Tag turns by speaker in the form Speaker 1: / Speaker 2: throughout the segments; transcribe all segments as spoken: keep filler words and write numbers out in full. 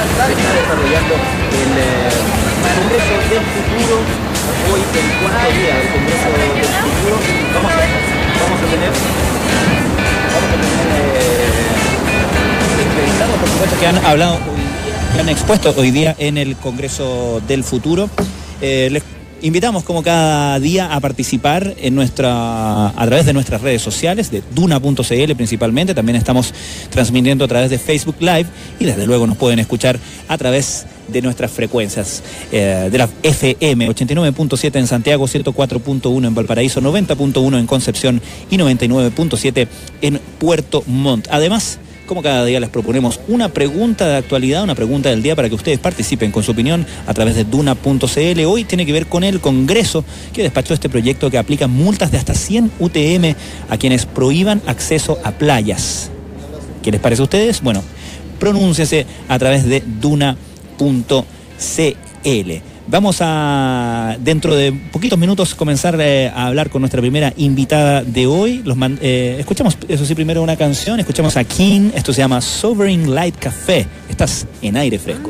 Speaker 1: está desarrollando el eh, Congreso del Futuro. Hoy el cuarto día del Congreso del Futuro. Vamos a, vamos a tener, vamos a tener eh, entrevistados, por supuesto, que han hablado hoy día, que han expuesto hoy día en el Congreso del Futuro. Eh, les invitamos como cada día a participar en nuestra, a través de nuestras redes sociales, de Duna punto c l principalmente. También estamos transmitiendo a través de Facebook Live y desde luego nos pueden escuchar a través de nuestras frecuencias eh, de la F M, ochenta y nueve punto siete en Santiago, ciento cuatro punto uno en Valparaíso, noventa punto uno en Concepción y noventa y nueve punto siete en Puerto Montt. Además, como cada día les proponemos una pregunta de actualidad, una pregunta del día para que ustedes participen con su opinión a través de Duna punto c l. Hoy tiene que ver con el Congreso que despachó este proyecto que aplica multas de hasta cien U T M a quienes prohíban acceso a playas. ¿Qué les parece a ustedes? Bueno, pronúnciese a través de Duna punto c l. Vamos a, dentro de poquitos minutos, comenzar eh, a hablar con nuestra primera invitada de hoy. Los man, eh, escuchamos, eso sí, primero una canción. Escuchamos a King. Esto se llama Sovereign Light Café. Estás en Aire Fresco.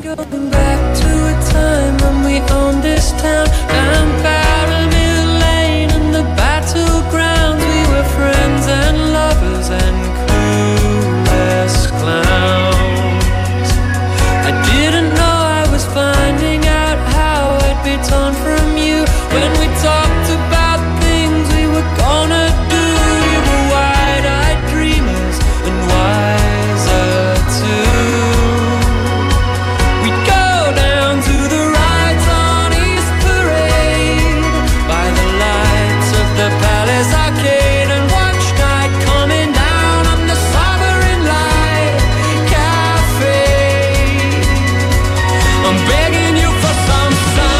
Speaker 2: Torn from you when we talked about things we were gonna do. We were wide-eyed dreamers and wiser too. We'd go down to the rides on East Parade by the lights of the Palace Arcade and watch night coming down on the Sovereign Light Cafe. I'm begging you for some sun.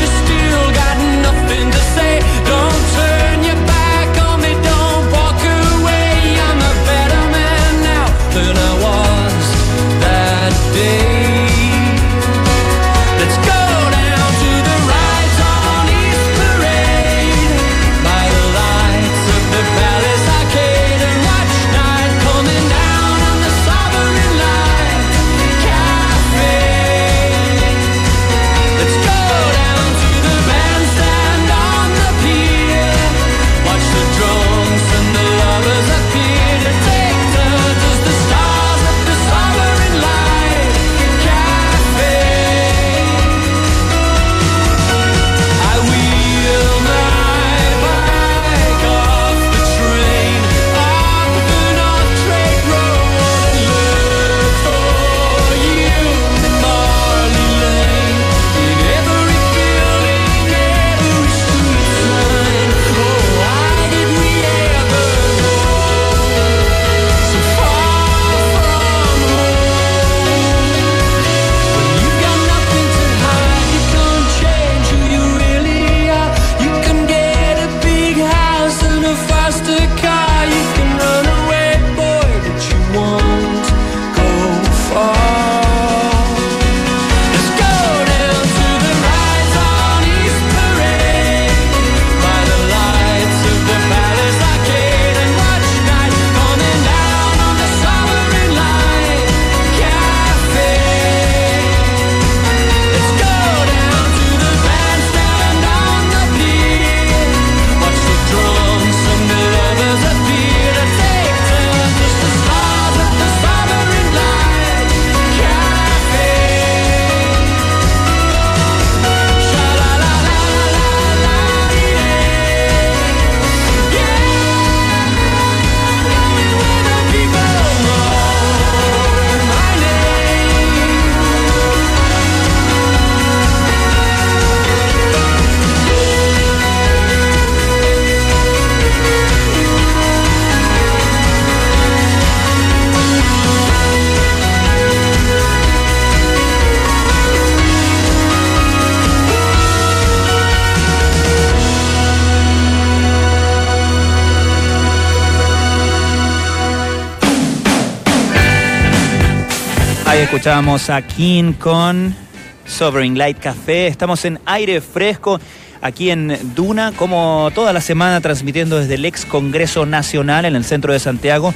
Speaker 1: Escuchábamos a King con Sovereign Light Café. Estamos en Aire Fresco, aquí en Duna, como toda la semana transmitiendo desde el ex Congreso Nacional en el centro de Santiago,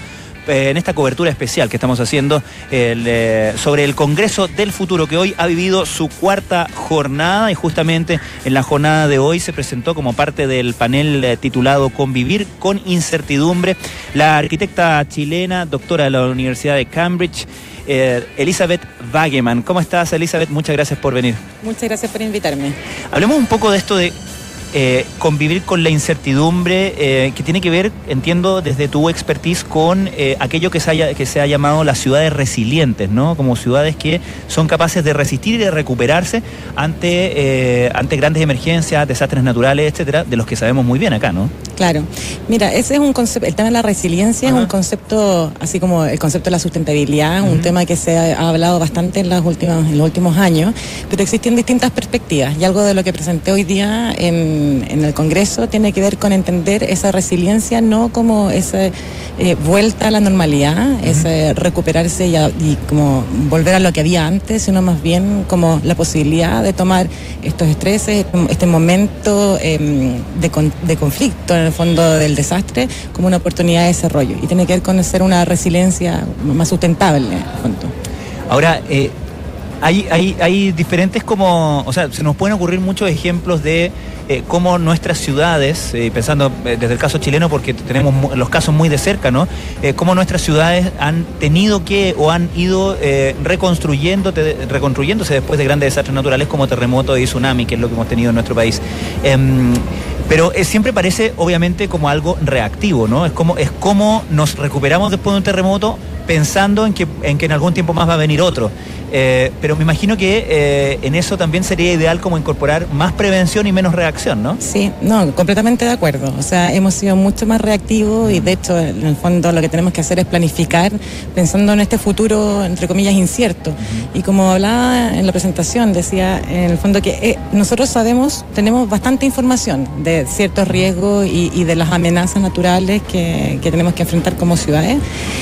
Speaker 1: eh, en esta cobertura especial que estamos haciendo el, eh, sobre el Congreso del Futuro, que hoy ha vivido su cuarta jornada, y justamente en la jornada de hoy se presentó como parte del panel eh, titulado Convivir con incertidumbre la arquitecta chilena, doctora de la Universidad de Cambridge, Eh, Elizabeth Wageman. ¿Cómo estás, Elizabeth? Muchas gracias por venir.
Speaker 3: Muchas gracias por invitarme.
Speaker 1: Hablemos un poco de esto de eh, convivir con la incertidumbre, eh, que tiene que ver, entiendo, desde tu expertise con eh, aquello que se, haya, que se ha llamado las ciudades resilientes, ¿no? Como ciudades que son capaces de resistir y de recuperarse ante, eh, ante grandes emergencias, desastres naturales, etcétera, de los que sabemos muy bien acá, ¿no?
Speaker 3: Claro. Mira, ese es un concepto, el tema de la resiliencia Ajá. es un concepto, así como el concepto de la sustentabilidad, uh-huh. un tema que se ha, ha hablado bastante en, las últimas, en los últimos años, pero existen distintas perspectivas, y algo de lo que presenté hoy día en, en el Congreso tiene que ver con entender esa resiliencia no como esa eh, vuelta a la normalidad, uh-huh. ese recuperarse y, a, y como volver a lo que había antes, sino más bien como la posibilidad de tomar estos estreses, este momento eh, de, con, de conflicto, en el fondo del desastre, como una oportunidad de desarrollo, y tiene que ver con ser una resiliencia más sustentable, en el fondo.
Speaker 1: Ahora, eh, hay, hay, hay diferentes como, o sea, se nos pueden ocurrir muchos ejemplos de eh, cómo nuestras ciudades, eh, pensando eh, desde el caso chileno, porque tenemos los casos muy de cerca, ¿no? Eh, cómo nuestras ciudades han tenido que o han ido eh, reconstruyendo, te, reconstruyéndose después de grandes desastres naturales como terremotos y tsunami, que es lo que hemos tenido en nuestro país. Eh, Pero eh, siempre parece, obviamente, como algo reactivo, ¿no? Es como, es como nos recuperamos después de un terremoto pensando en que en, que en algún tiempo más va a venir otro. Eh, pero me imagino que eh, en eso también sería ideal como incorporar más prevención y menos reacción, ¿no?
Speaker 3: Sí, no, completamente de acuerdo. O sea, hemos sido mucho más reactivos y de hecho, en el fondo, lo que tenemos que hacer es planificar pensando en este futuro, entre comillas, incierto. Uh-huh. Y como hablaba en la presentación, decía, en el fondo que eh, nosotros sabemos, tenemos bastante información de ciertos riesgos y, y de las amenazas naturales que, que tenemos que enfrentar como ciudades.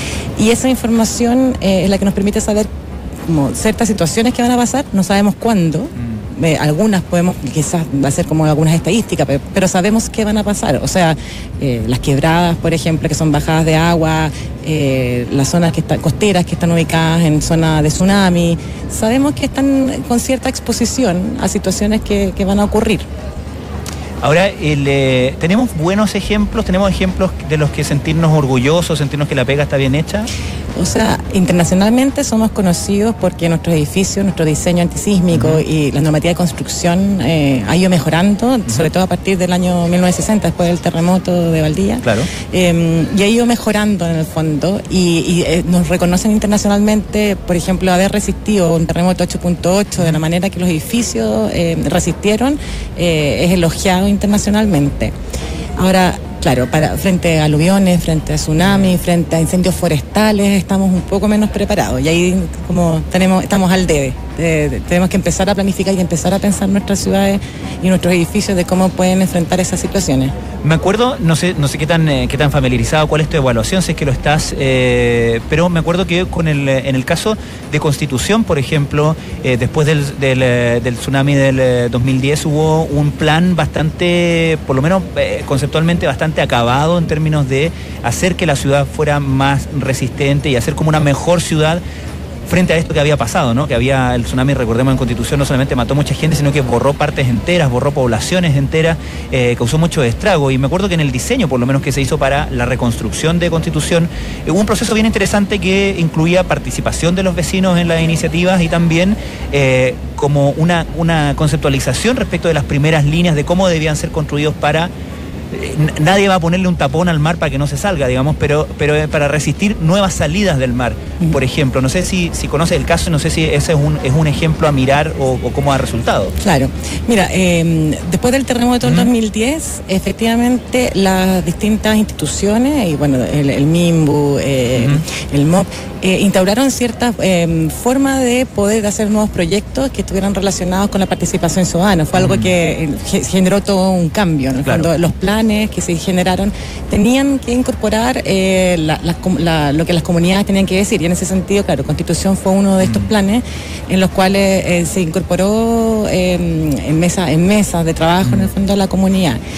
Speaker 3: Y esa información eh, es la que nos permite saber como ciertas situaciones que van a pasar, no sabemos cuándo, mm. eh, algunas podemos, quizás va a ser como algunas estadísticas, pero, pero sabemos qué van a pasar, o sea, eh, las quebradas, por ejemplo, que son bajadas de agua, eh, las zonas que están costeras que están ubicadas en zona de tsunami, sabemos que están con cierta exposición a situaciones que, que van a ocurrir.
Speaker 1: Ahora, el, eh, ¿tenemos buenos ejemplos? ¿Tenemos ejemplos de los que sentirnos orgullosos, sentirnos que la pega está bien hecha?
Speaker 3: O sea, internacionalmente somos conocidos porque nuestros edificios, nuestro diseño antisísmico uh-huh. y la normativa de construcción eh, ha ido mejorando, uh-huh. sobre todo a partir del año mil novecientos sesenta, después del terremoto de Valdivia.
Speaker 1: Claro.
Speaker 3: Eh, y ha ido mejorando en el fondo y, y eh, nos reconocen internacionalmente, por ejemplo, haber resistido un terremoto ocho punto ocho de la manera que los edificios eh, resistieron, eh, es elogiado internacionalmente. Ahora, claro, para, frente a aluviones, frente a tsunamis, frente a incendios forestales, estamos un poco menos preparados. Y ahí como tenemos, estamos al debe. De, de, tenemos que empezar a planificar y empezar a pensar nuestras ciudades y nuestros edificios de cómo pueden enfrentar esas situaciones.
Speaker 1: Me acuerdo, no sé, no sé qué tan eh, qué tan familiarizado, cuál es tu evaluación, sé que lo estás, eh, pero me acuerdo que con el en el caso de Constitución, por ejemplo, eh, después del, del, del tsunami del eh, dos mil diez hubo un plan bastante, por lo menos eh, conceptualmente bastante acabado en términos de hacer que la ciudad fuera más resistente y hacer como una mejor ciudad frente a esto que había pasado, ¿no? Que había el tsunami, recordemos, en Constitución no solamente mató mucha gente, sino que borró partes enteras, borró poblaciones enteras, eh, causó mucho estrago. Y me acuerdo que en el diseño, por lo menos que se hizo para la reconstrucción de Constitución, eh, hubo un proceso bien interesante que incluía participación de los vecinos en las iniciativas y también eh, como una, una conceptualización respecto de las primeras líneas de cómo debían ser construidos para... Nadie va a ponerle un tapón al mar para que no se salga, digamos, pero, pero para resistir nuevas salidas del mar, uh-huh. por ejemplo. No sé si, si conoces el caso, no sé si ese es un, es un ejemplo a mirar o, o cómo ha resultado.
Speaker 3: Claro. Mira, eh, después del terremoto del uh-huh. dos mil diez, efectivamente las distintas instituciones, y bueno, el, el MIMBU, eh, uh-huh. el M O P, eh, instauraron ciertas eh, formas de poder hacer nuevos proyectos que estuvieran relacionados con la participación ciudadana. Fue uh-huh. algo que eh, generó todo un cambio, en el claro. fondo, los planes que se generaron tenían que incorporar eh, la, la, la, lo que las comunidades tenían que decir, y en ese sentido, claro, Constitución fue uno de estos planes en los cuales eh, se incorporó eh, en mesa en mesas de trabajo en el fondo a la comunidad.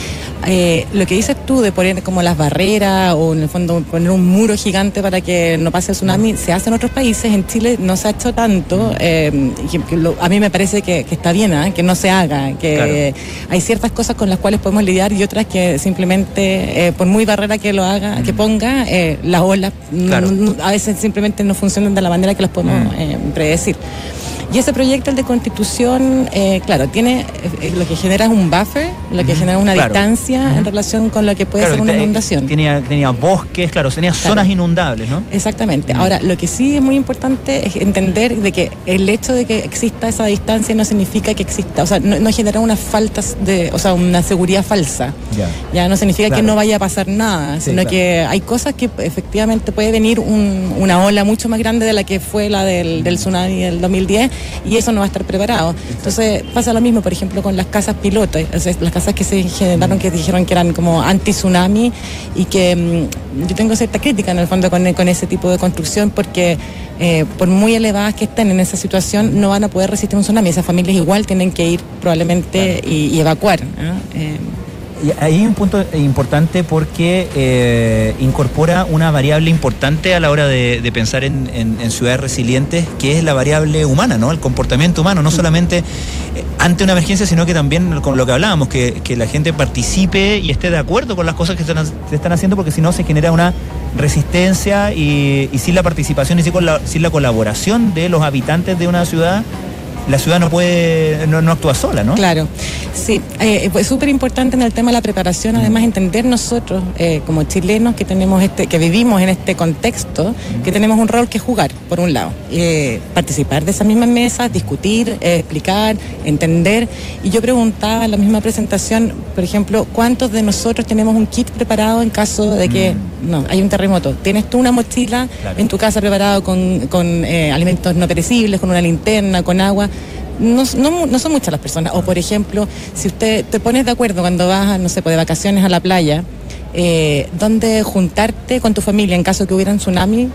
Speaker 3: Eh, lo que dices tú de poner como las barreras o en el fondo poner un muro gigante para que no pase el tsunami, se hace en otros países. En Chile no se ha hecho tanto. Eh, que, que lo, a mí me parece que, que está bien, ¿eh? Que no se haga, que claro. Hay ciertas cosas con las cuales podemos lidiar y otras que simplemente, eh, por muy barrera que lo haga, mm. que ponga, eh, las olas claro. n- a veces simplemente no funcionan de la manera que las podemos mm. eh, predecir. Y ese proyecto, el de Constitución, eh, claro, tiene eh, lo que genera es un buffer, lo que mm, genera una claro. distancia mm. en relación con lo que puede claro, ser una te, inundación.
Speaker 1: Tenía, tenía bosques, claro, tenía claro. zonas inundables, ¿no?
Speaker 3: Exactamente. Mm. Ahora, lo que sí es muy importante es entender de que el hecho de que exista esa distancia no significa que exista, o sea, no, no genera una falta de, o sea, una seguridad falsa. Ya, ya no significa claro. que no vaya a pasar nada, sí, sino claro. que hay cosas que efectivamente puede venir un, una ola mucho más grande de la que fue la del, del tsunami del dos mil diez. Y eso no va a estar preparado. Entonces pasa lo mismo, por ejemplo, con las casas piloto, o sea, las casas que se generaron, que dijeron que eran como anti-tsunami y que mmm, yo tengo cierta crítica en el fondo con, con ese tipo de construcción porque eh, por muy elevadas que estén en esa situación no van a poder resistir un tsunami. Esas familias igual tienen que ir probablemente claro. y, y evacuar, ¿no? Eh,
Speaker 1: Y ahí hay un punto importante porque eh, incorpora una variable importante a la hora de, de pensar en, en, en ciudades resilientes, que es la variable humana, ¿no? El comportamiento humano, no solamente ante una emergencia, sino que también con lo que hablábamos, que, que la gente participe y esté de acuerdo con las cosas que se están, se están haciendo, porque si no se genera una resistencia y, y sin la participación y sin, con la, sin la colaboración de los habitantes de una ciudad, la ciudad no puede, no, no actúa sola, ¿no?
Speaker 3: Claro, sí, eh, es súper importante en el tema de la preparación, además entender nosotros eh, como chilenos que tenemos este, que vivimos en este contexto, que tenemos un rol que jugar, por un lado, eh, participar de esas mismas mesas, discutir, eh, explicar, entender. Y yo preguntaba en la misma presentación, por ejemplo, ¿cuántos de nosotros tenemos un kit preparado en caso de que mm. no, hay un terremoto? ¿Tienes tú una mochila claro. en tu casa preparado con, con eh, alimentos no perecibles, con una linterna, con agua? No, no, no son muchas las personas. O por ejemplo, si usted te pones de acuerdo cuando vas, no sé, pues de vacaciones a la playa, eh, donde juntarte con tu familia en caso que hubiera un tsunami,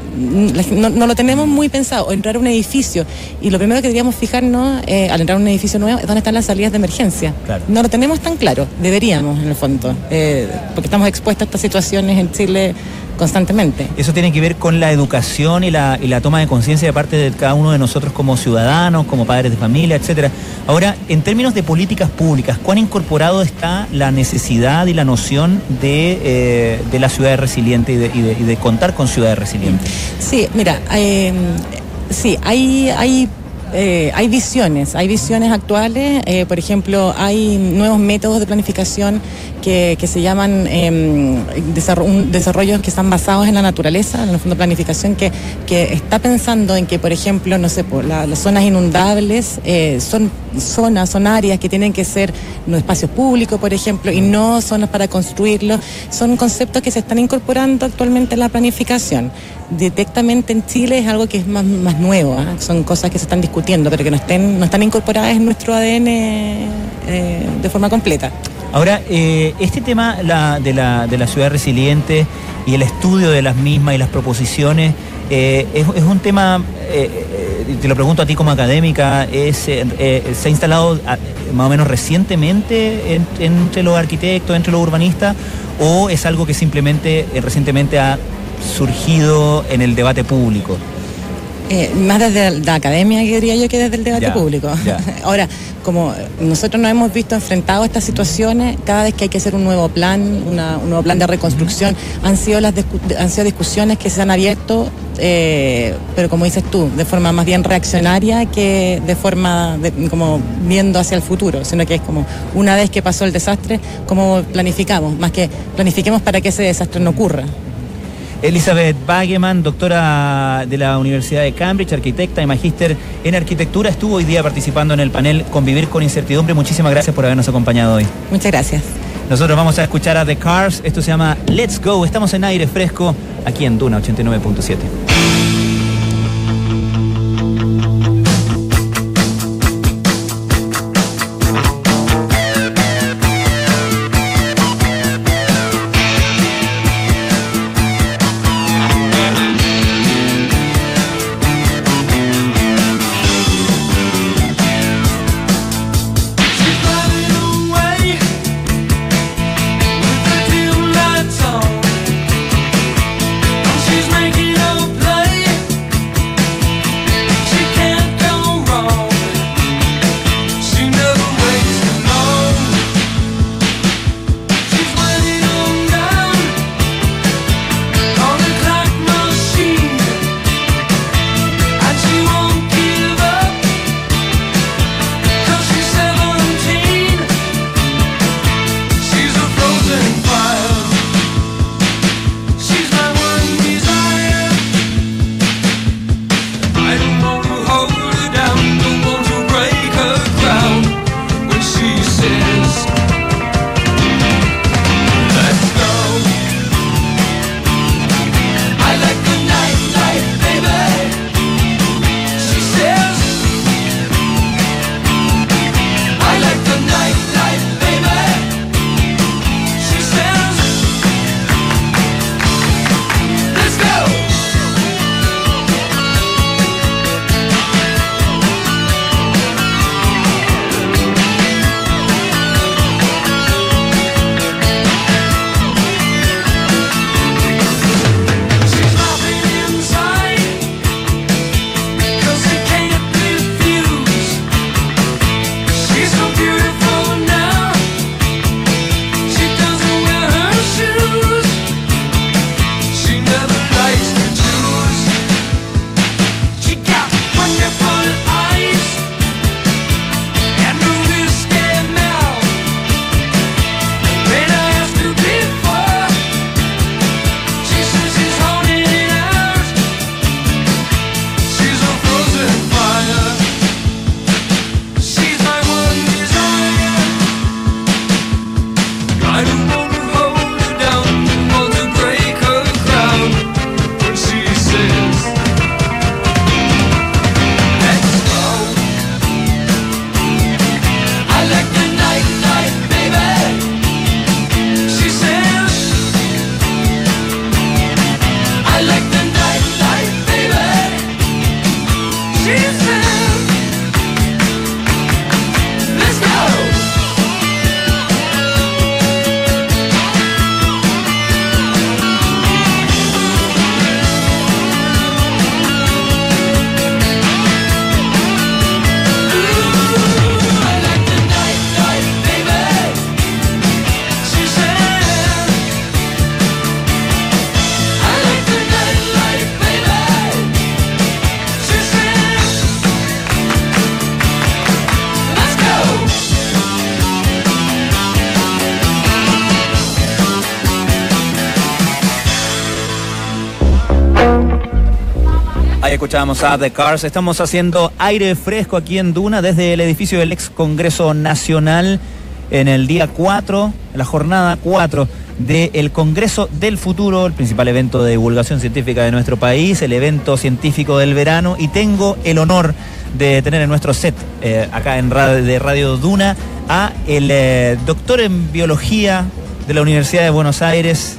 Speaker 3: no, no lo tenemos muy pensado. O entrar a un edificio y lo primero que deberíamos fijarnos eh, al entrar a un edificio nuevo es dónde están las salidas de emergencia. Claro. No lo tenemos tan claro, deberíamos en el fondo, eh, porque estamos expuestos a estas situaciones en Chile constantemente.
Speaker 1: Eso tiene que ver con la educación y la, y la toma de conciencia de parte de cada uno de nosotros como ciudadanos, como padres de familia, etcétera. Ahora, en términos de políticas públicas, ¿cuán incorporado está la necesidad y la noción de, eh, de la ciudad resiliente y de, y, de, y de contar con ciudades resilientes?
Speaker 3: Sí, mira, eh, sí, hay... hay Eh, hay visiones, hay visiones actuales, eh, por ejemplo, hay nuevos métodos de planificación que, que se llaman eh, desarro- un, desarrollos que están basados en la naturaleza, en el fondo de planificación que, que está pensando en que, por ejemplo, no sé, por la, las zonas inundables eh, son zonas, son áreas que tienen que ser no espacios públicos, por ejemplo, y no zonas para construirlos. Son conceptos que se están incorporando actualmente en la planificación. Directamente en Chile es algo que es más, más nuevo, ¿eh? Son cosas que se están discutiendo, pero que no estén, no están incorporadas en nuestro A D N eh, de forma completa.
Speaker 1: Ahora, eh, este tema la, de, la, de la ciudad resiliente y el estudio de las mismas y las proposiciones, eh, es, es un tema, eh, eh, te lo pregunto a ti como académica, es, eh, ¿se ha instalado a, más o menos recientemente en, entre los arquitectos, entre los urbanistas, o es algo que simplemente eh, recientemente ha surgido en el debate público?
Speaker 3: Eh, más desde la academia, diría yo, que desde el debate
Speaker 1: ya,
Speaker 3: público.
Speaker 1: Ya.
Speaker 3: Ahora, como nosotros nos hemos visto enfrentados a estas situaciones, cada vez que hay que hacer un nuevo plan, una, un nuevo plan de reconstrucción, han sido las discu- han sido discusiones que se han abierto, eh, pero como dices tú, de forma más bien reaccionaria que de forma de, como viendo hacia el futuro, sino que es como una vez que pasó el desastre, ¿cómo planificamos? Más que planifiquemos para que ese desastre no ocurra.
Speaker 1: Elizabeth Bageman, doctora de la Universidad de Cambridge, arquitecta y magíster en arquitectura, estuvo hoy día participando en el panel Convivir con Incertidumbre. Muchísimas gracias por habernos acompañado hoy.
Speaker 3: Muchas gracias.
Speaker 1: Nosotros vamos a escuchar a The Cars. Esto se llama Let's Go. Estamos en aire fresco aquí en Duna ochenta y nueve punto siete. Ahí escuchábamos a The Cars. Estamos haciendo aire fresco aquí en Duna desde el edificio del ex Congreso Nacional en el día cuatro, en la jornada cuatro del Congreso del Futuro, el principal evento de divulgación científica de nuestro país, el evento científico del verano, y tengo el honor de tener en nuestro set eh, acá en radio, de Radio Duna a el eh, doctor en biología de la Universidad de Buenos Aires,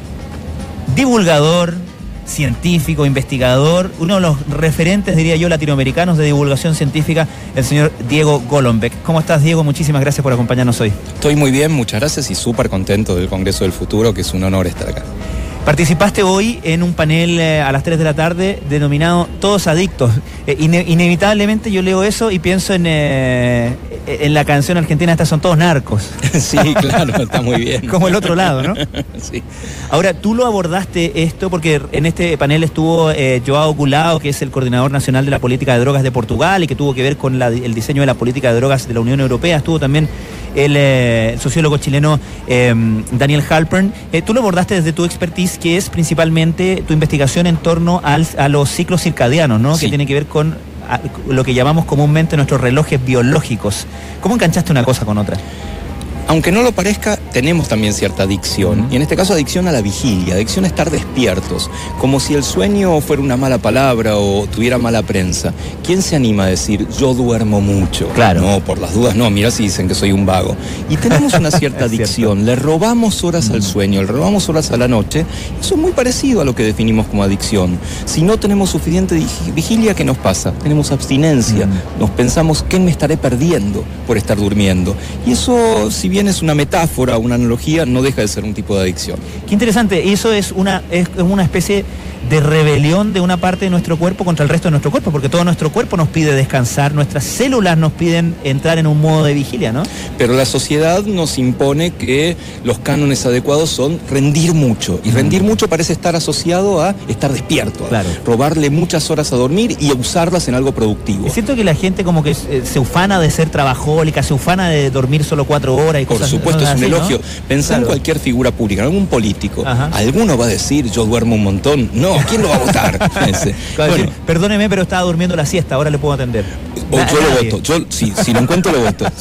Speaker 1: divulgador, científico, investigador, uno de los referentes, diría yo, latinoamericanos de divulgación científica, el señor Diego Golombek. ¿Cómo estás, Diego? Muchísimas gracias por acompañarnos hoy.
Speaker 4: Estoy muy bien, muchas gracias y súper contento del Congreso del Futuro, que es un honor estar acá.
Speaker 1: Participaste hoy en un panel eh, a las tres de la tarde denominado Todos Adictos. Eh, ine inevitablemente yo leo eso y pienso en, eh, en la canción argentina, estas son todos narcos.
Speaker 4: Sí, claro, está muy bien.
Speaker 1: Como el otro lado, ¿no?
Speaker 4: Sí.
Speaker 1: Ahora, tú lo abordaste esto porque en este panel estuvo eh, Joao Goulao, que es el coordinador nacional de la política de drogas de Portugal y que tuvo que ver con la, el diseño de la política de drogas de la Unión Europea. Estuvo también el, eh, el sociólogo chileno eh, Daniel Halpern. Eh, tú lo abordaste desde tu expertise, que es principalmente tu investigación en torno al, a los ciclos circadianos, ¿no? Sí. Que tiene que ver con a, lo que llamamos comúnmente nuestros relojes biológicos. ¿Cómo enganchaste una cosa con otra?
Speaker 4: Aunque no lo parezca, tenemos también cierta adicción, y en este caso adicción a la vigilia, adicción a estar despiertos, como si el sueño fuera una mala palabra o tuviera mala prensa. ¿Quién se anima a decir, yo duermo mucho?
Speaker 1: Claro.
Speaker 4: No, por las dudas no, mirá si dicen que soy un vago. Y tenemos una cierta adicción, le robamos horas al sueño, le robamos horas a la noche, eso es muy parecido a lo que definimos como adicción. Si no tenemos suficiente vigilia, ¿qué nos pasa? Tenemos abstinencia, mm. nos pensamos, ¿qué me estaré perdiendo por estar durmiendo? Y eso, si bien es una metáfora, una analogía, no deja de ser un tipo de adicción.
Speaker 1: Qué interesante, eso es una, es una especie de rebelión de una parte de nuestro cuerpo contra el resto de nuestro cuerpo, porque todo nuestro cuerpo nos pide descansar, nuestras células nos piden entrar en un modo de vigilia, ¿no?
Speaker 4: Pero la sociedad nos impone que los cánones adecuados son rendir mucho, y rendir mucho parece estar asociado a estar despierto, a
Speaker 1: claro.
Speaker 4: robarle muchas horas a dormir y a usarlas en algo productivo.
Speaker 1: Es cierto que la gente como que se ufana de ser trabajólica, se ufana de dormir solo cuatro horas y
Speaker 4: Por
Speaker 1: cosas
Speaker 4: supuesto, es un
Speaker 1: así,
Speaker 4: elogio.
Speaker 1: ¿no?
Speaker 4: Pensá
Speaker 1: Claro.
Speaker 4: en cualquier figura pública, en algún político.
Speaker 1: Ajá.
Speaker 4: ¿Alguno va a decir, yo duermo un montón? No, ¿quién lo va a votar? Ese.
Speaker 1: Claro,
Speaker 4: Bueno,
Speaker 1: decir, perdóneme, pero estaba durmiendo la siesta, ahora le puedo atender.
Speaker 4: o
Speaker 1: Na-
Speaker 4: yo lo
Speaker 1: nadie.
Speaker 4: voto. Yo, sí, si lo encuentro, lo voto.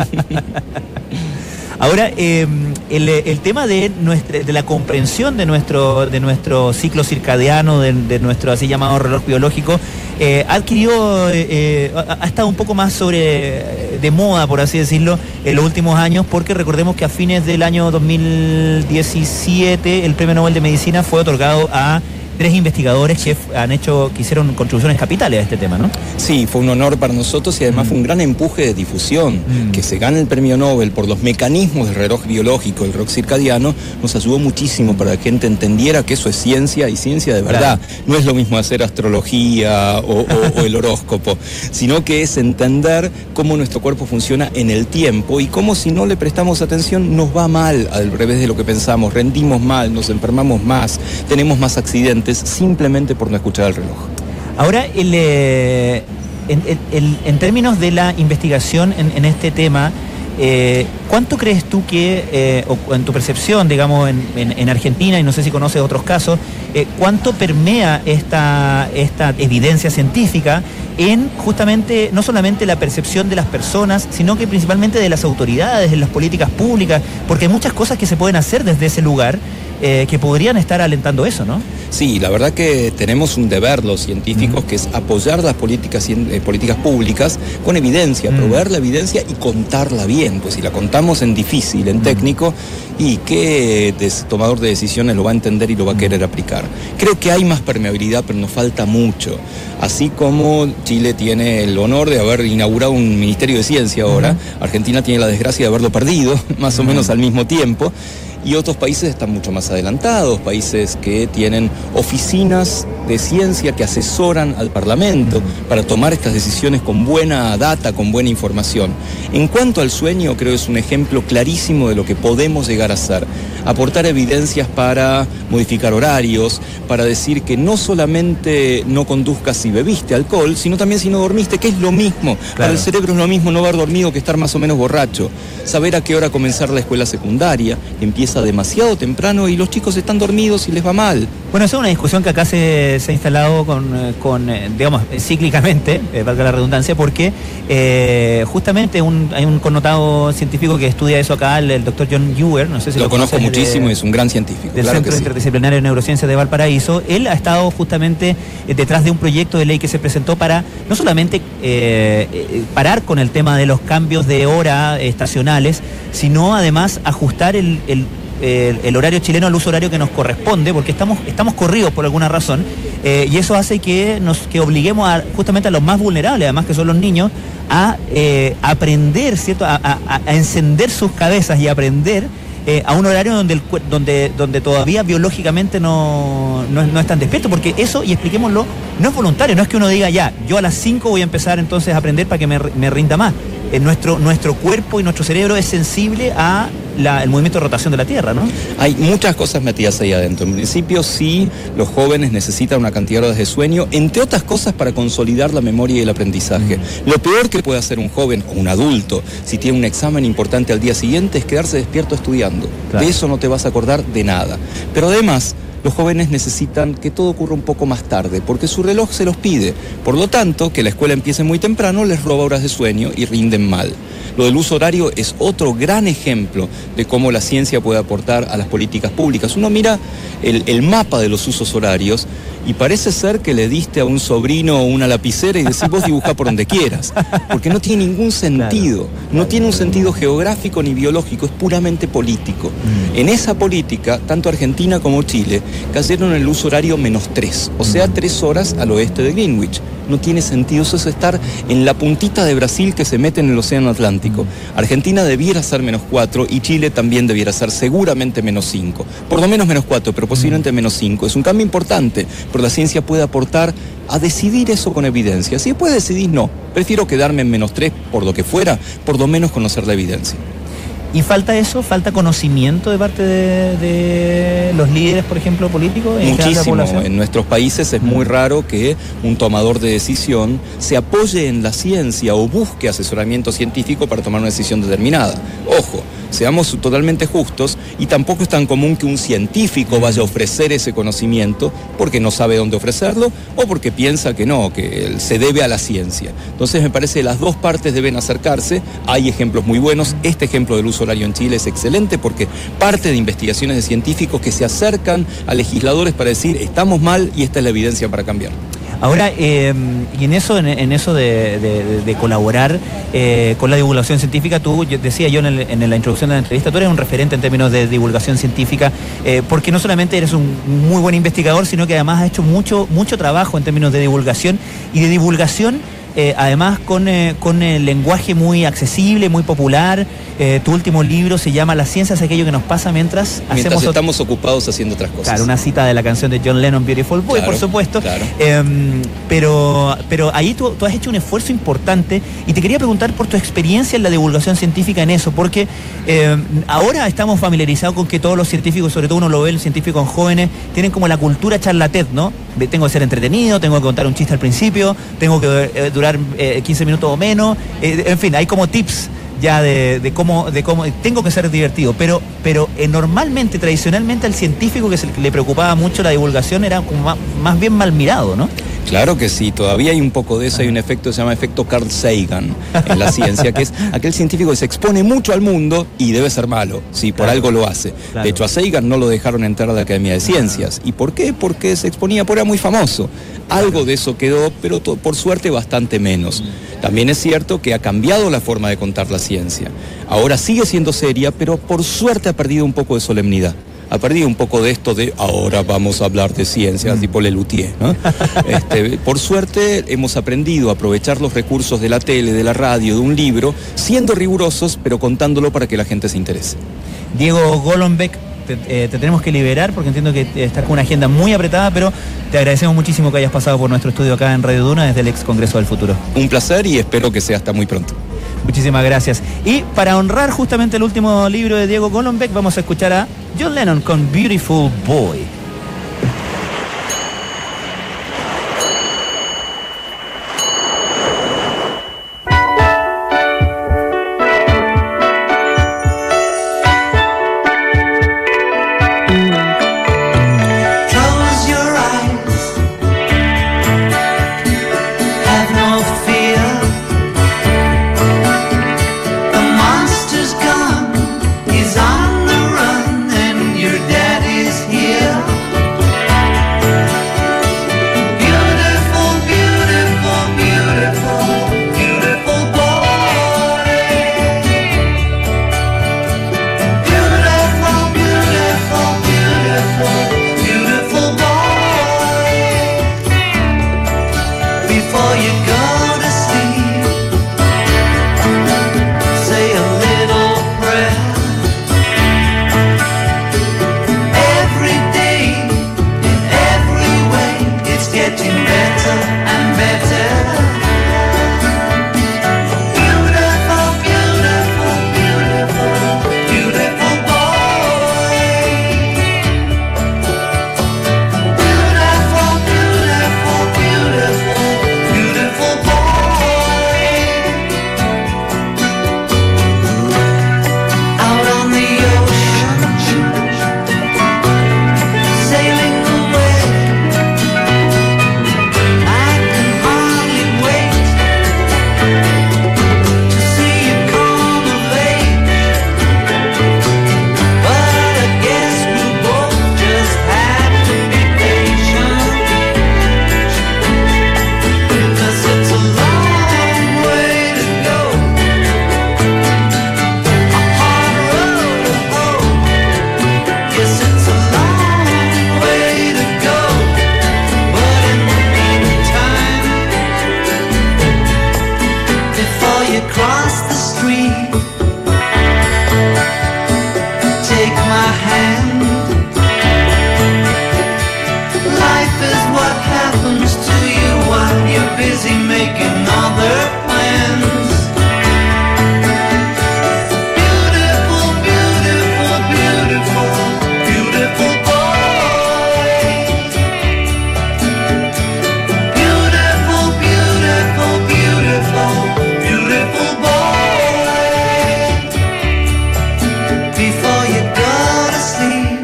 Speaker 1: Ahora, eh, el, el tema de nuestra, de la comprensión de nuestro, de nuestro ciclo circadiano, de, de nuestro así llamado reloj biológico, eh, ha adquirido, eh, ha, ha estado un poco más sobre de moda, por así decirlo, en los últimos años, porque recordemos que a fines del año dos mil diecisiete el Premio Nobel de Medicina fue otorgado a tres investigadores que han hecho, que hicieron contribuciones capitales a este tema, ¿no?
Speaker 4: Sí, fue un honor para nosotros y además mm. fue un gran empuje de difusión. Mm. Que se gane el premio Nobel por los mecanismos del reloj biológico, el reloj circadiano, nos ayudó muchísimo para que la gente entendiera que eso es ciencia y ciencia de verdad. Claro. No es lo mismo hacer astrología o, o, o el horóscopo, sino que es entender cómo nuestro cuerpo funciona en el tiempo y cómo si no le prestamos atención nos va mal, al revés de lo que pensamos, rendimos mal, nos enfermamos más, tenemos más accidentes, simplemente por no escuchar el reloj.
Speaker 1: Ahora, el, eh, en, el, en términos de la investigación en, en este tema, eh, ¿cuánto crees tú que, eh, o en tu percepción, digamos, en, en, en Argentina, y no sé si conoces otros casos, eh, cuánto permea esta, esta evidencia científica en justamente, no solamente la percepción de las personas, sino que principalmente de las autoridades, de las políticas públicas, porque hay muchas cosas que se pueden hacer desde ese lugar, Eh, que podrían estar alentando eso, ¿no?
Speaker 4: Sí, la verdad que tenemos un deber los científicos, mm. que es apoyar las políticas, eh, políticas públicas con evidencia, mm. proveer la evidencia y contarla bien, pues si la contamos en difícil, en mm. técnico, y qué des, tomador de decisiones lo va a entender y lo va a querer aplicar. Creo que hay más permeabilidad, pero nos falta mucho. Así como Chile tiene el honor de haber inaugurado un Ministerio de Ciencia ahora, mm. Argentina tiene la desgracia de haberlo perdido, más o mm. menos al mismo tiempo. Y otros países están mucho más adelantados, países que tienen oficinas de ciencia que asesoran al Parlamento para tomar estas decisiones con buena data, con buena información. En cuanto al sueño, creo que es un ejemplo clarísimo de lo que podemos llegar a hacer. Aportar evidencias para modificar horarios, para decir que no solamente no conduzcas si bebiste alcohol, sino también si no dormiste, que es lo mismo. Claro. Para el cerebro es lo mismo no haber dormido que estar más o menos borracho. Saber a qué hora comenzar la escuela secundaria, empieza demasiado temprano y los chicos están dormidos y les va mal.
Speaker 5: Bueno, esa es una discusión que acá se, se ha instalado con, con digamos, cíclicamente, eh, valga la redundancia, porque eh, justamente un, hay un connotado científico que estudia eso acá, el, el doctor John Dewar, no sé si lo,
Speaker 4: lo conozco muchísimo,
Speaker 5: de,
Speaker 4: es un gran científico.
Speaker 5: Del
Speaker 4: claro
Speaker 5: Centro
Speaker 4: que sí.
Speaker 5: Interdisciplinario de Neurociencias de Valparaíso. Él ha estado justamente eh, detrás de un proyecto de ley que se presentó para no solamente eh, eh, parar con el tema de los cambios de hora estacionales, sino además ajustar el, el El, el horario chileno al uso horario que nos corresponde, porque estamos, estamos corridos por alguna razón, eh, y eso hace que nos que obliguemos a, justamente a los más vulnerables, además que son los niños, a eh, aprender, ¿cierto? A, a, a encender sus cabezas y aprender eh, a un horario donde, el, donde, donde todavía biológicamente no, no, no están despiertos, porque eso, y expliquémoslo, no es voluntario, no es que uno diga, ya, yo a las cinco voy a empezar entonces a aprender para que me, me rinda más. Eh, nuestro, nuestro cuerpo y nuestro cerebro es sensible a la, el movimiento de rotación de la Tierra, ¿no?
Speaker 4: Hay muchas cosas metidas ahí adentro. En principio sí, los jóvenes necesitan una cantidad de horas de sueño, entre otras cosas para consolidar la memoria y el aprendizaje. Mm. Lo peor que puede hacer un joven o un adulto, si tiene un examen importante al día siguiente, es quedarse despierto estudiando. Claro. De eso no te vas a acordar de nada. Pero además, los jóvenes necesitan que todo ocurra un poco más tarde, porque su reloj se los pide. Por lo tanto, que la escuela empiece muy temprano les roba horas de sueño y rinden mal. Lo del uso horario es otro gran ejemplo de cómo la ciencia puede aportar a las políticas públicas. Uno mira el, el mapa de los usos horarios y parece ser que le diste a un sobrino una lapicera y decís vos dibujá por donde quieras, porque no tiene ningún sentido, claro, no tiene un sentido geográfico ni biológico, es puramente político. Mm. En esa política, tanto Argentina como Chile cayeron en el uso horario menos tres, o sea, tres horas al oeste de Greenwich. No tiene sentido, eso es estar en la puntita de Brasil que se mete en el océano Atlántico. Argentina debiera ser menos cuatro y Chile también debiera ser seguramente menos cinco. Por lo menos menos cuatro, pero posiblemente menos cinco. Es un cambio importante, pero la ciencia puede aportar a decidir eso con evidencia. Si después decidís no, prefiero quedarme en menos tres por lo que fuera, por lo menos conocer la evidencia.
Speaker 5: ¿Y falta eso? ¿Falta conocimiento de parte de, de los líderes, por ejemplo, políticos? En
Speaker 4: Muchísimo. En nuestros países es muy raro que un tomador de decisión se apoye en la ciencia o busque asesoramiento científico para tomar una decisión determinada. Ojo, seamos totalmente justos, y tampoco es tan común que un científico vaya a ofrecer ese conocimiento porque no sabe dónde ofrecerlo o porque piensa que no, que se debe a la ciencia. Entonces me parece que las dos partes deben acercarse. Hay ejemplos muy buenos. Este ejemplo del uso horario en Chile es excelente porque parte de investigaciones de científicos que se acercan a legisladores para decir estamos mal y esta es la evidencia para cambiar.
Speaker 5: Ahora, eh, y en eso, en, en eso de, de, de colaborar eh, con la divulgación científica, tú, yo decía yo en, el, en la introducción de la entrevista, tú eres un referente en términos de divulgación científica, eh, porque no solamente eres un muy buen investigador, sino que además has hecho mucho, mucho trabajo en términos de divulgación, y de divulgación Eh, además con, eh, con el lenguaje muy accesible, muy popular. Eh, tu último libro se llama La ciencia es aquello que nos pasa mientras,
Speaker 4: mientras
Speaker 5: hacemos
Speaker 4: estamos ocupados haciendo otras cosas.
Speaker 5: Claro, una cita de la canción de John Lennon, Beautiful Boy,
Speaker 4: claro,
Speaker 5: por supuesto.
Speaker 4: Claro.
Speaker 5: Eh, pero, pero ahí tú, tú has hecho un esfuerzo importante, y te quería preguntar por tu experiencia en la divulgación científica en eso, porque eh, ahora estamos familiarizados con que todos los científicos, sobre todo uno lo ve, los científicos jóvenes, tienen como la cultura charlatán, ¿no? De, tengo que ser entretenido, tengo que contar un chiste al principio, tengo que eh, durar eh, quince minutos o menos, eh, en fin, hay como tips ya de, de cómo, de cómo tengo que ser divertido, pero, pero eh, normalmente, tradicionalmente, al científico que, se, que le preocupaba mucho la divulgación era como más, más bien mal mirado, ¿no?
Speaker 4: Claro que sí, todavía hay un poco de eso, hay un efecto que se llama efecto Carl Sagan en la ciencia, que es aquel científico que se expone mucho al mundo y debe ser malo, si por claro, algo lo hace. Claro. De hecho, a Sagan no lo dejaron entrar a la Academia de Ciencias. ¿Y por qué? Porque se exponía, porque era muy famoso. Algo de eso quedó, pero to- por suerte bastante menos. También es cierto que ha cambiado la forma de contar la ciencia. Ahora sigue siendo seria, pero por suerte ha perdido un poco de solemnidad. Ha perdido un poco de esto de ahora vamos a hablar de ciencia, mm. tipo Lelutier, ¿no? Este, por suerte hemos aprendido a aprovechar los recursos de la tele, de la radio, de un libro, siendo rigurosos, pero contándolo para que la gente se interese.
Speaker 5: Diego Golombek, te, eh, te tenemos que liberar porque entiendo que estás con una agenda muy apretada, pero te agradecemos muchísimo que hayas pasado por nuestro estudio acá en Radio Duna desde el ex Congreso del Futuro.
Speaker 4: Un placer y espero que sea hasta muy pronto.
Speaker 5: Muchísimas gracias. Y para honrar justamente el último libro de Diego Golombek, vamos a escuchar a John Lennon con Beautiful Boy.
Speaker 2: end. Life is what happens to you while you're busy making other plans. Beautiful, beautiful, beautiful, beautiful boy. Beautiful, beautiful, beautiful, beautiful boy. Before you go to sleep,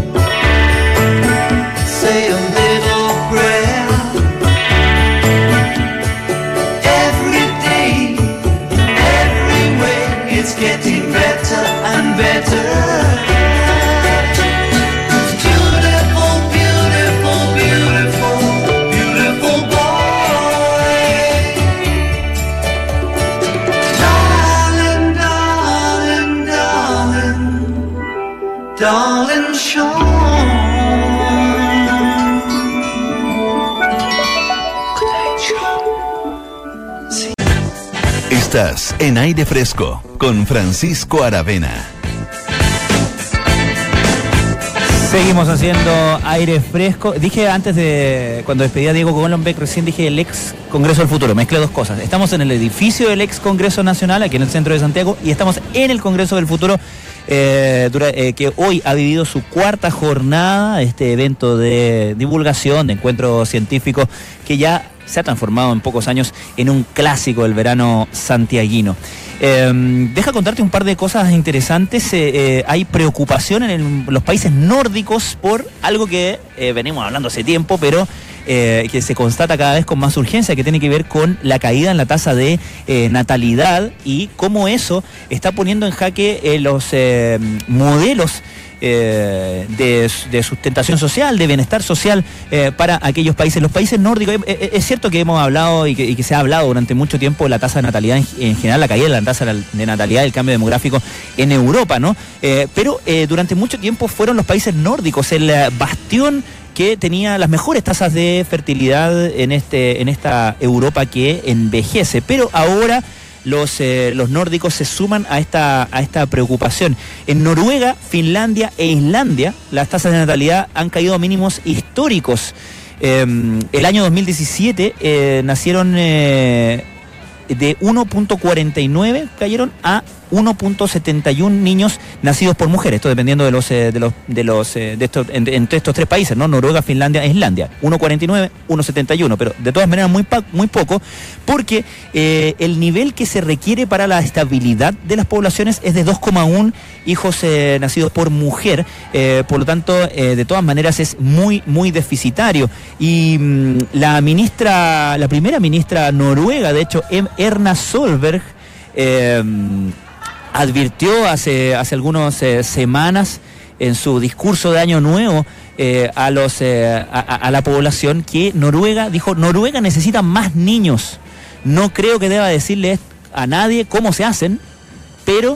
Speaker 2: say a little prayer. Every day, every way, it's getting better and better. Beautiful, beautiful, beautiful, beautiful boy. Darling, darling, darling, darling Sean.
Speaker 6: Estás en Aire Fresco con Francisco Aravena.
Speaker 5: Seguimos haciendo aire fresco. Dije antes de, cuando despedí a Diego Golombek, recién dije el ex Congreso del Futuro. Mezclé dos cosas. Estamos en el edificio del ex Congreso Nacional, aquí en el centro de Santiago, y estamos en el Congreso del Futuro, eh, dura, eh, que hoy ha vivido su cuarta jornada, este evento de divulgación, de encuentro científico, que ya se ha transformado en pocos años en un clásico del verano santiaguino. Eh, deja contarte un par de cosas interesantes. Eh, eh, hay preocupación en el, los países nórdicos por algo que eh, venimos hablando hace tiempo, pero eh, que se constata cada vez con más urgencia, que tiene que ver con la caída en la tasa de eh, natalidad y cómo eso está poniendo en jaque eh, los eh, modelos Eh, de, de sustentación social, de bienestar social eh, para aquellos países. Los países nórdicos, eh, eh, es cierto que hemos hablado y que, y que se ha hablado durante mucho tiempo de la tasa de natalidad en, en general, la caída de la tasa de natalidad, el cambio demográfico en Europa, ¿no? Eh, pero eh, durante mucho tiempo fueron los países nórdicos el eh, bastión que tenía las mejores tasas de fertilidad en, este, en esta Europa que envejece, pero ahora Los, eh, los nórdicos se suman a esta, a esta preocupación. En Noruega, Finlandia e Islandia, las tasas de natalidad han caído a mínimos históricos. Eh, el año dos mil diecisiete eh, nacieron eh, de uno punto cuarenta y nueve, cayeron a uno punto setenta y uno niños nacidos por mujeres, esto dependiendo de los eh, de los de los eh, de estos entre, entre estos tres países, ¿no? Noruega, Finlandia e Islandia. uno cuarenta y nueve, uno setenta y uno, pero de todas maneras muy pa- muy poco, porque eh, el nivel que se requiere para la estabilidad de las poblaciones es de dos coma uno hijos eh, nacidos por mujer, eh, por lo tanto eh, de todas maneras es muy muy deficitario. Y mmm, la ministra, la primera ministra noruega, de hecho, Erna Solberg, eh, advirtió hace, hace algunas eh, semanas en su discurso de Año Nuevo eh, a, los, eh, a, a la población que Noruega, dijo, Noruega necesita más niños. No creo que deba decirle a nadie cómo se hacen, pero,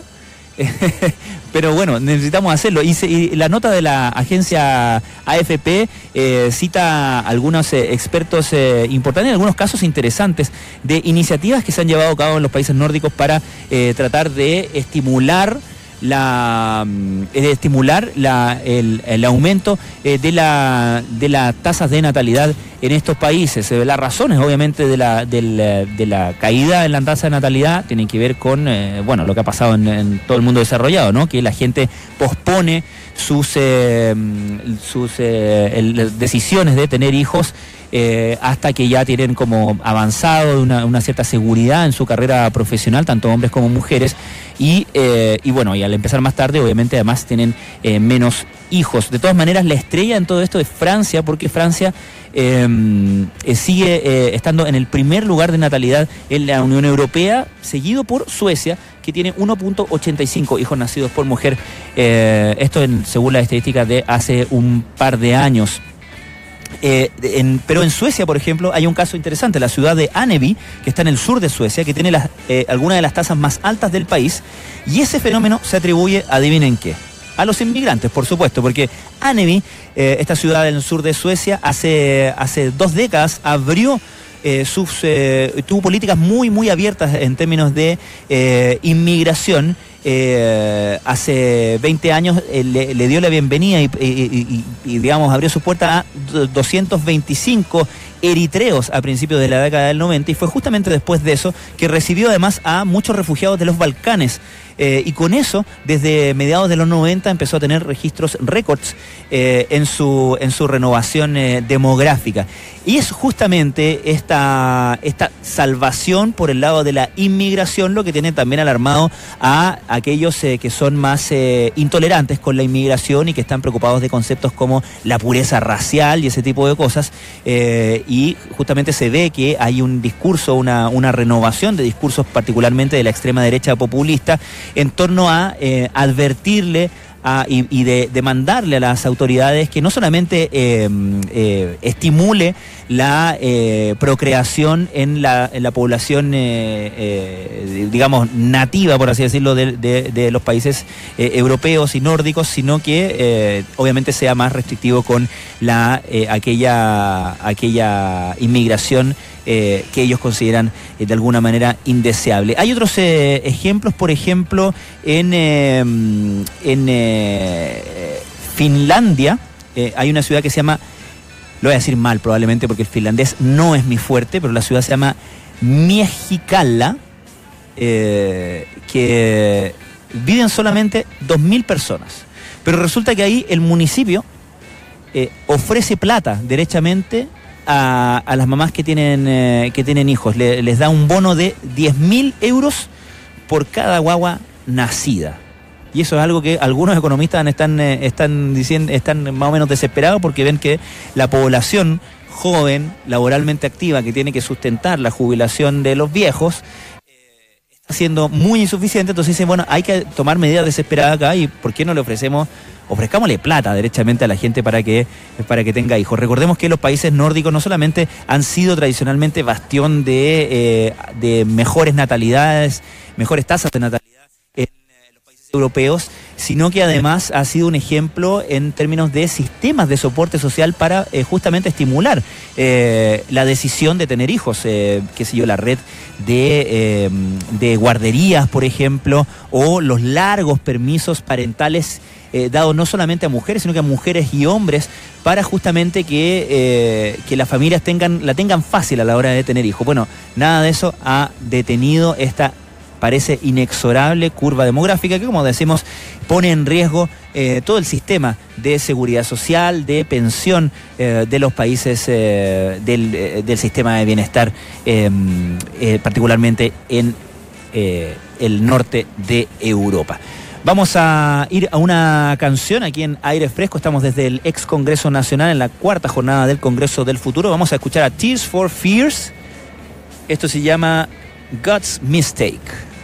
Speaker 5: pero bueno, necesitamos hacerlo. Y, se, y la nota de la agencia A F P eh, cita a algunos eh, expertos eh, importantes, algunos casos interesantes de iniciativas que se han llevado a cabo en los países nórdicos para eh, tratar de estimular la eh, estimular la, el, el aumento eh, de la de las tasas de natalidad en estos países. Eh, las razones, obviamente, de la del, de la caída en la tasa de natalidad tienen que ver con eh, bueno, lo que ha pasado en, en todo el mundo desarrollado, ¿no? Que la gente pospone sus eh, sus eh, el, decisiones de tener hijos eh, hasta que ya tienen como avanzado una, una cierta seguridad en su carrera profesional, tanto hombres como mujeres, y, eh, y bueno, y al empezar más tarde, obviamente, además tienen eh, menos hijos. De todas maneras, la estrella en todo esto es Francia, porque Francia eh, eh, sigue eh, estando en el primer lugar de natalidad en la Unión Europea, seguido por Suecia, que tiene uno punto ochenta y cinco hijos nacidos por mujer, eh, esto en, según las estadísticas de hace un par de años. Eh, en, pero en Suecia, por ejemplo, hay un caso interesante, la ciudad de Aneby, que está en el sur de Suecia, que tiene las, eh, algunas de las tasas más altas del país, y ese fenómeno se atribuye, adivinen qué, a los inmigrantes, por supuesto, porque Aneby, eh, esta ciudad del sur de Suecia, hace, hace dos décadas abrió Eh, sus, eh, tuvo políticas muy muy abiertas en términos de eh, inmigración, eh, hace veinte años eh, le, le dio la bienvenida y, y, y, y, digamos, abrió su puerta a doscientos veinticinco eritreos a principios de la década del noventa, y fue justamente después de eso que recibió además a muchos refugiados de los Balcanes. Eh, y con eso, desde mediados de los noventa, empezó a tener registros récords eh, en, su, en su renovación eh, demográfica. Y es justamente esta, esta salvación por el lado de la inmigración lo que tiene también alarmado a aquellos eh, que son más eh, intolerantes con la inmigración y que están preocupados de conceptos como la pureza racial y ese tipo de cosas. Eh, y justamente se ve que hay un discurso, una, una renovación de discursos, particularmente de la extrema derecha populista, en torno a eh, advertirle a, y, y de demandarle a las autoridades que no solamente eh, eh, estimule la eh, procreación en la, en la población, eh, eh, digamos, nativa, por así decirlo, de, de, de los países eh, europeos y nórdicos, sino que eh, obviamente sea más restrictivo con la eh, aquella, aquella inmigración Eh, que ellos consideran eh, de alguna manera indeseable. Hay otros eh, ejemplos, por ejemplo, en, eh, en eh, Finlandia eh, hay una ciudad que se llama, lo voy a decir mal probablemente porque el finlandés no es mi fuerte, pero la ciudad se llama Miehikkälä, eh, que viven solamente dos mil personas. Pero resulta que ahí el municipio eh, ofrece plata derechamente A, a las mamás que tienen eh, que tienen hijos. Le, les da un bono de diez mil euros por cada guagua nacida. Y eso es algo que algunos economistas están, eh, están diciendo, están más o menos desesperados porque ven que la población joven, laboralmente activa, que tiene que sustentar la jubilación de los viejos, eh, está siendo muy insuficiente. Entonces dicen, bueno, hay que tomar medidas desesperadas acá, y ¿por qué no le ofrecemos ofrezcámosle plata derechamente a la gente para que, para que tenga hijos? Recordemos que los países nórdicos no solamente han sido tradicionalmente bastión de, eh, de mejores natalidades, mejores tasas de natalidad en eh, los países europeos, sino que además ha sido un ejemplo en términos de sistemas de soporte social para eh, justamente estimular eh, la decisión de tener hijos, eh, qué sé yo, la red de, eh, de guarderías, por ejemplo, o los largos permisos parentales Eh, dado no solamente a mujeres, sino que a mujeres y hombres, para justamente que, eh, que las familias tengan, la tengan fácil a la hora de tener hijos. Bueno, nada de eso ha detenido esta, parece inexorable, curva demográfica que, como decimos, pone en riesgo eh, todo el sistema de seguridad social, de pensión eh, de los países eh, del, eh, del sistema de bienestar, eh, eh, particularmente en eh, el norte de Europa. Vamos a ir a una canción aquí en Aire Fresco. Estamos desde el ex Congreso Nacional en la cuarta jornada del Congreso del Futuro. Vamos a escuchar a Tears for Fears. Esto se llama God's Mistake.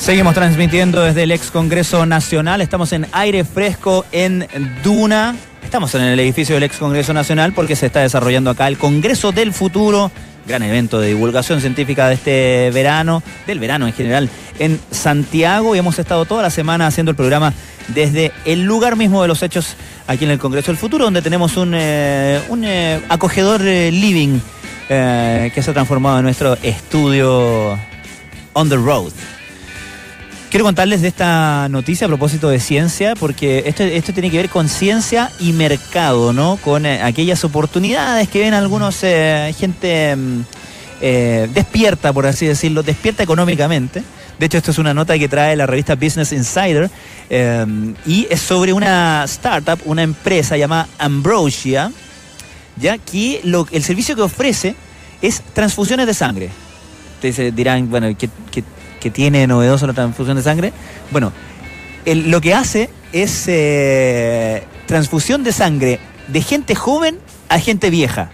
Speaker 5: Seguimos transmitiendo desde el ex Congreso Nacional. Estamos en aire fresco en Duna. Estamos en el edificio del ex Congreso Nacional porque se está desarrollando acá el Congreso del Futuro, gran evento de divulgación científica de este verano, del verano en general, en Santiago. Y hemos estado toda la semana haciendo el programa desde el lugar mismo de los hechos, aquí en el Congreso del Futuro, donde tenemos un, eh, un eh, acogedor eh, living eh, que se ha transformado en nuestro estudio on the road. Quiero contarles de esta noticia a propósito de ciencia, porque esto, esto tiene que ver con ciencia y mercado, ¿no? Con eh, aquellas oportunidades que ven algunos, eh, gente eh, despierta, por así decirlo, despierta económicamente. De hecho, esto es una nota que trae la revista Business Insider, eh, y es sobre una startup, una empresa llamada Ambrosia, ya que lo, el servicio que ofrece es transfusiones de sangre. Ustedes dirán, bueno, ¿qué, qué que tiene novedoso la transfusión de sangre? Bueno, el, lo que hace es eh, transfusión de sangre de gente joven a gente vieja.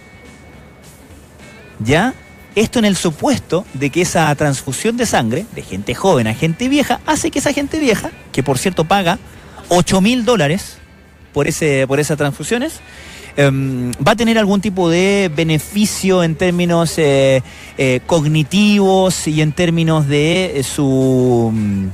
Speaker 5: ¿Ya? Esto en el supuesto de que esa transfusión de sangre de gente joven a gente vieja hace que esa gente vieja, que por cierto paga ocho mil dólares por, ese, por esas transfusiones, Um, va a tener algún tipo de beneficio en términos eh, eh, cognitivos y en términos de eh, su,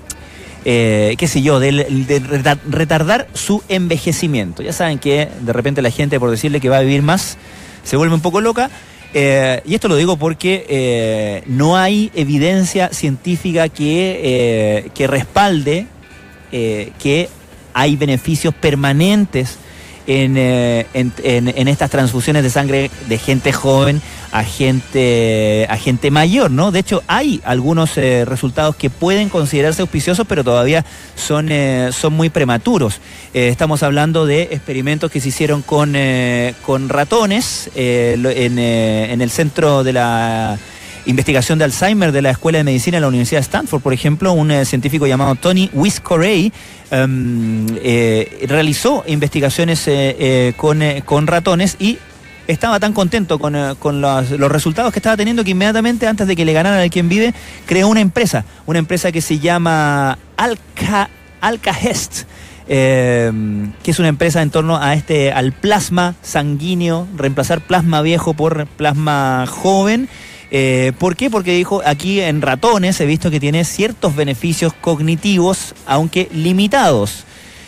Speaker 5: eh, qué sé yo, de, de retardar su envejecimiento. Ya saben que de repente la gente, por decirle que va a vivir más, se vuelve un poco loca. Eh, y esto lo digo porque eh, no hay evidencia científica que, eh, que respalde eh, que hay beneficios permanentes En, eh, en, en, en estas transfusiones de sangre de gente joven a gente, a gente mayor, ¿no? De hecho, hay algunos eh, resultados que pueden considerarse auspiciosos, pero todavía son, eh, son muy prematuros. Eh, estamos hablando de experimentos que se hicieron con, eh, con ratones eh, en, eh, en el centro de la investigación de Alzheimer de la Escuela de Medicina de la Universidad de Stanford, por ejemplo. Un eh, científico llamado Tony Wiscorey um, eh, realizó investigaciones eh, eh, con, eh, con ratones y estaba tan contento con, eh, con los, los resultados que estaba teniendo que inmediatamente, antes de que le ganaran al Quien Vive, creó una empresa, una empresa que se llama Alka, Alkahest, eh, que es una empresa en torno a este, al plasma sanguíneo, reemplazar plasma viejo por plasma joven. Eh, ¿Por qué? Porque dijo, aquí en ratones he visto que tiene ciertos beneficios cognitivos, aunque limitados.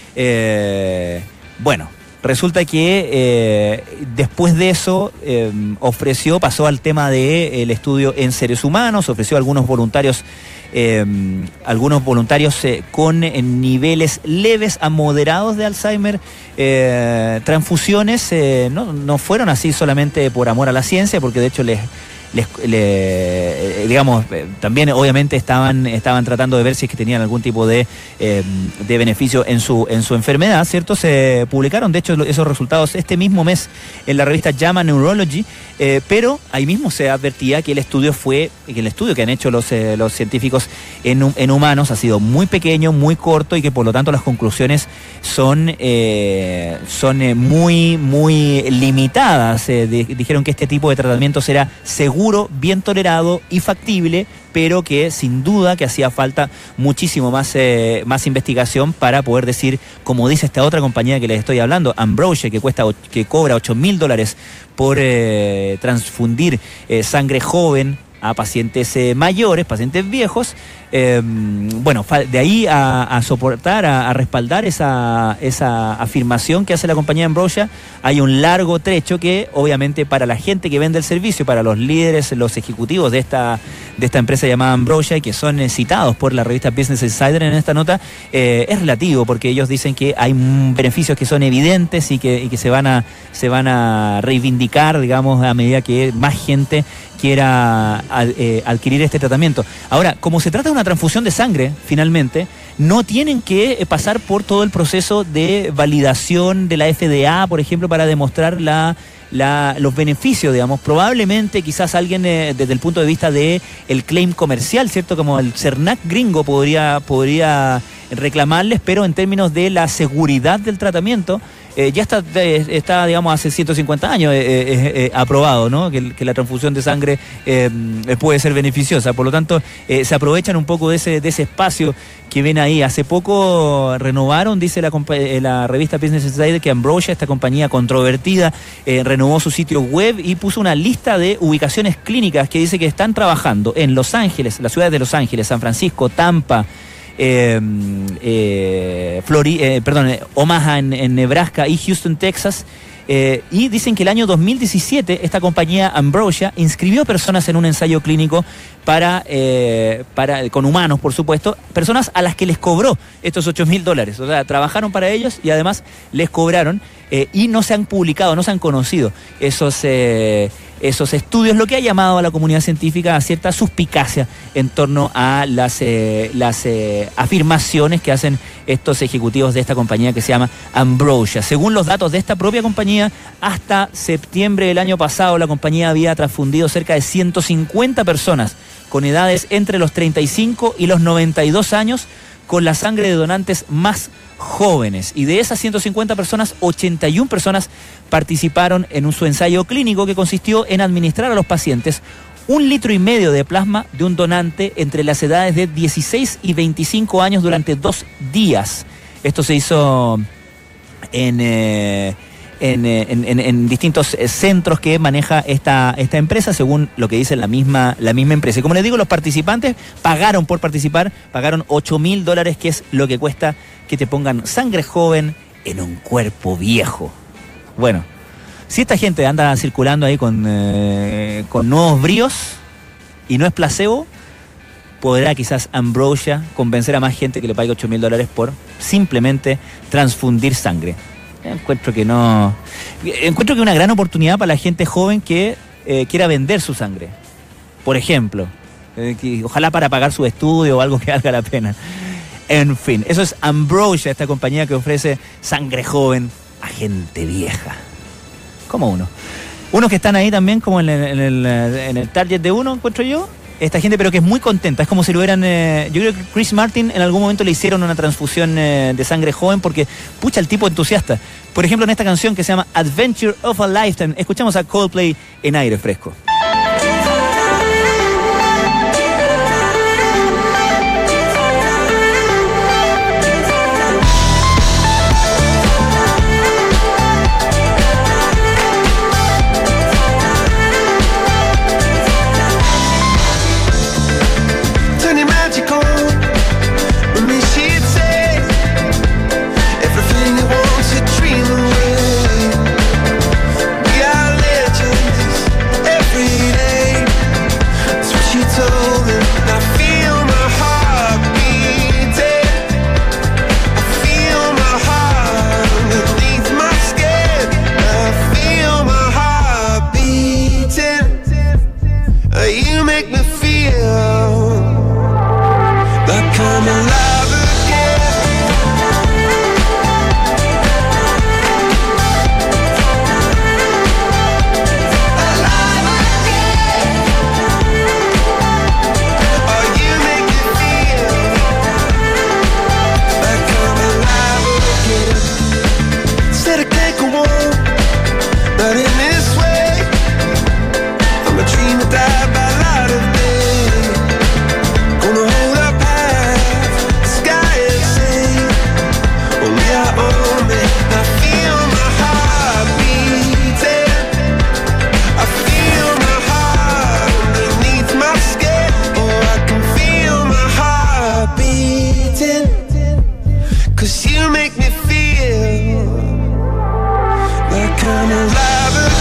Speaker 5: Eh, bueno, resulta que eh, después de eso eh, ofreció, pasó al tema del estudio en seres humanos, ofreció a algunos voluntarios, eh, algunos voluntarios eh, con eh, niveles leves a moderados de Alzheimer, eh, transfusiones. Eh, no, no fueron así solamente por amor a la ciencia, porque de hecho les... Les, le, digamos, eh, también obviamente estaban, estaban tratando de ver si es que tenían algún tipo de, eh, de beneficio en su, en su enfermedad, ¿cierto? Se publicaron, de hecho, esos resultados este mismo mes en la revista JAMA Neurology, eh, pero ahí mismo se advertía que el estudio fue, que el estudio que han hecho los, eh, los científicos en, en humanos ha sido muy pequeño, muy corto, y que por lo tanto las conclusiones son, eh, son eh, muy, muy limitadas. Eh, de, dijeron que este tipo de tratamiento será seguro, bien tolerado y factible, pero que sin duda que hacía falta muchísimo más, eh, más investigación para poder decir, como dice esta otra compañía que les estoy hablando, Ambrosia, que cuesta, que cobra ocho mil dólares por eh, transfundir eh, sangre joven a pacientes eh, mayores, pacientes viejos. Eh, bueno, de ahí a, a soportar, a, a respaldar esa, esa afirmación que hace la compañía Ambrosia, hay un largo trecho que obviamente para la gente que vende el servicio, para los líderes, los ejecutivos de esta, de esta empresa llamada Ambrosia, y que son eh, citados por la revista Business Insider en esta nota, eh, es relativo, porque ellos dicen que hay beneficios que son evidentes y que, y que se van a, se van a reivindicar, digamos, a medida que más gente quiera ad, eh, adquirir este tratamiento. Ahora, como se trata de una transfusión de sangre, finalmente, no tienen que pasar por todo el proceso de validación de la F D A, por ejemplo, para demostrar la, la, los beneficios, digamos. Probablemente, quizás alguien eh, desde el punto de vista de el claim comercial, ¿cierto? Como el CERNAC gringo podría, podría reclamarles, pero en términos de la seguridad del tratamiento, eh, ya está, eh, está, digamos, hace ciento cincuenta años eh, eh, eh, aprobado, ¿no? Que, que la transfusión de sangre eh, puede ser beneficiosa. Por lo tanto, eh, se aprovechan un poco de ese, de ese espacio que ven ahí. Hace poco renovaron, dice la, la revista Business Insider, que Ambrosia, esta compañía controvertida, eh, renovó su sitio web y puso una lista de ubicaciones clínicas que dice que están trabajando en Los Ángeles, las ciudades de Los Ángeles, San Francisco, Tampa, eh, eh, Flori, eh, perdón, Omaha en, en Nebraska y Houston, Texas. Eh, y dicen que el año dos mil diecisiete esta compañía Ambrosia inscribió personas en un ensayo clínico para, eh, para con humanos, por supuesto, personas a las que les cobró estos ocho mil dólares. O sea, trabajaron para ellos y además les cobraron eh, y no se han publicado, no se han conocido esos, eh, esos estudios, lo que ha llamado a la comunidad científica a cierta suspicacia en torno a las, eh, las eh, afirmaciones que hacen estos ejecutivos de esta compañía que se llama Ambrosia. Según los datos de esta propia compañía, hasta septiembre del año pasado la compañía había transfundido cerca de ciento cincuenta personas con edades entre los treinta y cinco y los noventa y dos años con la sangre de donantes más jóvenes. Y de esas ciento cincuenta personas, ochenta y una personas participaron en un, su ensayo clínico que consistió en administrar a los pacientes un litro y medio de plasma de un donante entre las edades de dieciséis y veinticinco años durante dos días. Esto se hizo en, eh, en, en, en, en distintos centros que maneja esta, esta empresa, según lo que dice la misma, la misma empresa. Y como les digo, los participantes pagaron por participar, pagaron ocho mil dólares, que es lo que cuesta que te pongan sangre joven en un cuerpo viejo. Bueno, si esta gente anda circulando ahí con, eh, con nuevos bríos y no es placebo, podrá quizás Ambrosia convencer a más gente que le pague ocho mil dólares por simplemente transfundir sangre. Encuentro que no... Encuentro que es una gran oportunidad para la gente joven que eh, quiera vender su sangre. Por ejemplo, eh, que, ojalá para pagar su estudio o algo que valga la pena. En fin, eso es Ambrosia, esta compañía que ofrece sangre joven a gente vieja. Como uno. Unos que están ahí también como en el, en el, en el target de uno, encuentro yo. Esta gente, pero que es muy contenta. Es como si lo hubieran... Eh, yo creo que Chris Martin en algún momento le hicieron una transfusión eh, de sangre joven porque, pucha, el tipo entusiasta. Por ejemplo, en esta canción que se llama Adventure of a Lifetime, escuchamos a Coldplay en Aire Fresco.
Speaker 7: Cause you make me feel like I'm alive again.